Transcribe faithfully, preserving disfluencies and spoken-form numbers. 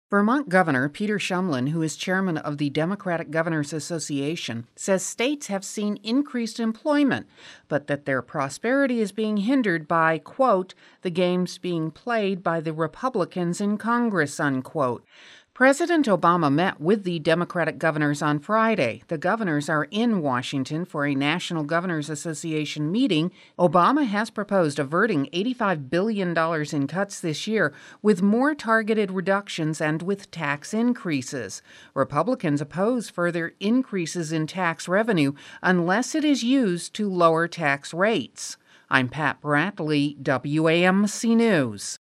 Vermont Governor Peter Shumlin, who is chairman of the Democratic Governors Association, says states have seen increased employment, but that their prosperity is being hindered by, quote, the games being played by the Republicans in Congress, unquote. President Obama met with the Democratic governors on Friday. The governors are in Washington for a National Governors Association meeting. Obama has proposed averting eighty-five billion dollars in cuts this year, with more targeted reductions and with tax increases. Republicans oppose further increases in tax revenue unless it is used to lower tax rates. I'm Pat Bradley, W A M C News.